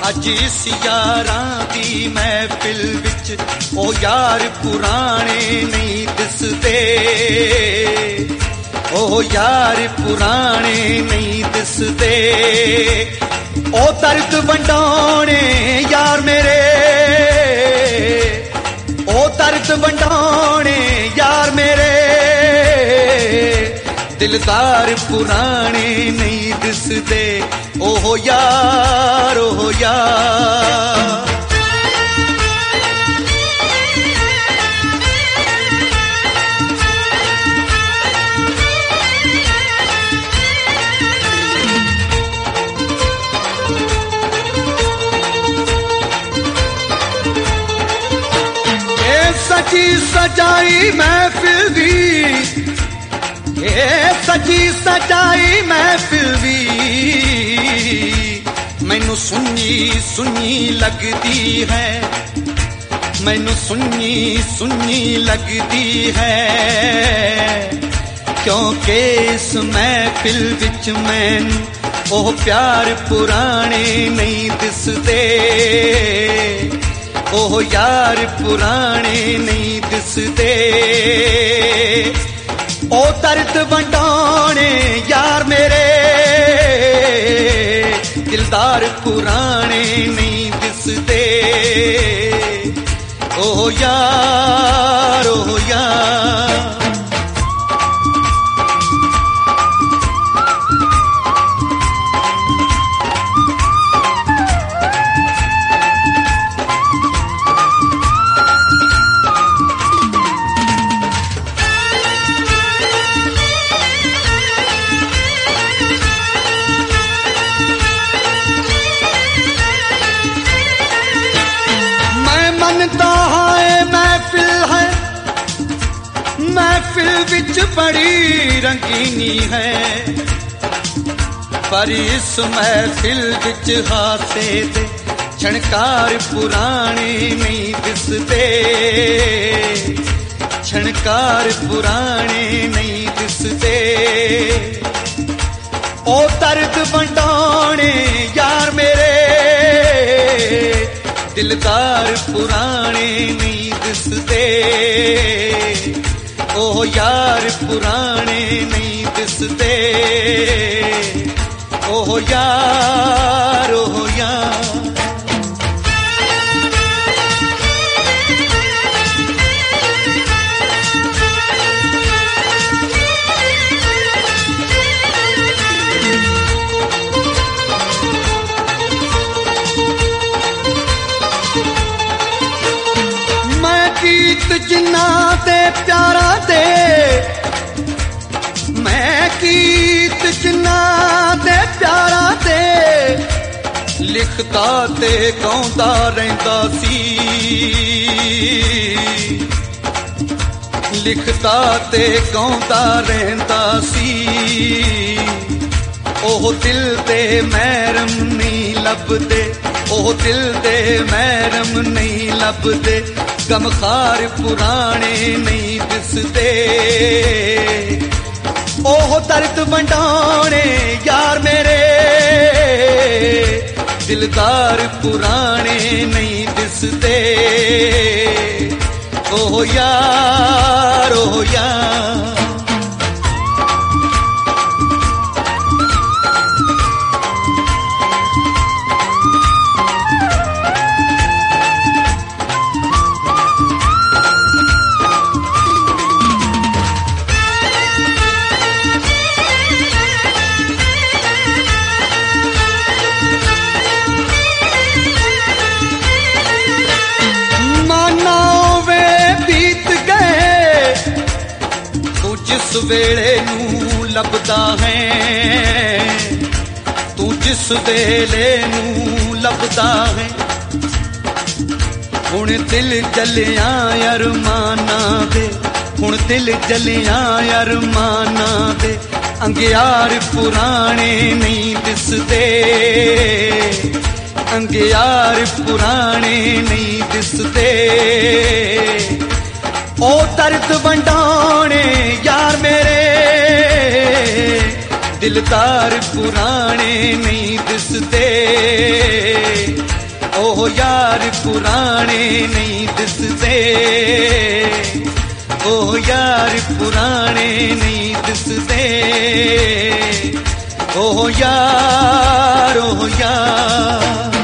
अज इस यारां दी महफिल विच ओ यार पुराने नहीं दिसदे, ओ यार पुराने नहीं दिसदे। ओ दर्द वंडाने यार मेरे, ओ दर्द वंडाने यार मेरे, दिलदार पुराने नहीं दिसदे। ओहो यार, ओहो यार। सची सजाई महफिल दी, ये सची सजाई महफिल दी, मैनू सुन्नी सुन्नी लगदी है, मैनू सुन्नी सुन्नी लगदी है। क्योंकि इस महफिल विच मैनू ओह प्यार पुराने नहीं दिसदे, ओह यार पुराने नहीं दिसदे। ओ दर्द वंडाने यार मेरे, दिलदार पुराने नहीं दिसदे। ओह यार, ओह यार। महफिल विच बड़ी रंगीनी है, पर इस महफिल विच हासे दे छणकार पुराने नहीं दिसदे, छणकार पुराने नहीं दिसदे। ओ दर्द वंडाने यार मेरे, दिलदार पुराने नहीं दिसदे। ओह यार पुराने नहीं दिसदे। ओह यार, ओह यार। गीत जिन्ना दे प्यारा दे, मैं गीत जिन्ना दे प्यारा दे, लिखता ते गाउंदा रहिंदा सी, लिखता ते गाउंदा रहिंदा सी। ओह दिल दे महरम नहीं लभदे, ओह दिल दे महरम नहीं लभदे, गमखार पुराने नहीं दिसदे। ओह दर्द वंडाने यार मेरे, दिलदार पुराने नहीं दिसदे। ओह यार, ओह यार। जिस वेले नू लभदा है, तू जिस वेले नू लभदा है, हुण दिल जलिया अरमाना दे, हुण दिल जलिया अरमाना दे, अंगियार पुराने नहीं दिसदे, अंगियार पुराने नहीं दिसदे। ओ दर्द वंडाने यार मेरे, दिलदार पुराने नहीं दिसदे। ओह यार पुराने नहीं दिसते, ओह यार पुराने नहीं दिसते, ओह यार, ओह यार।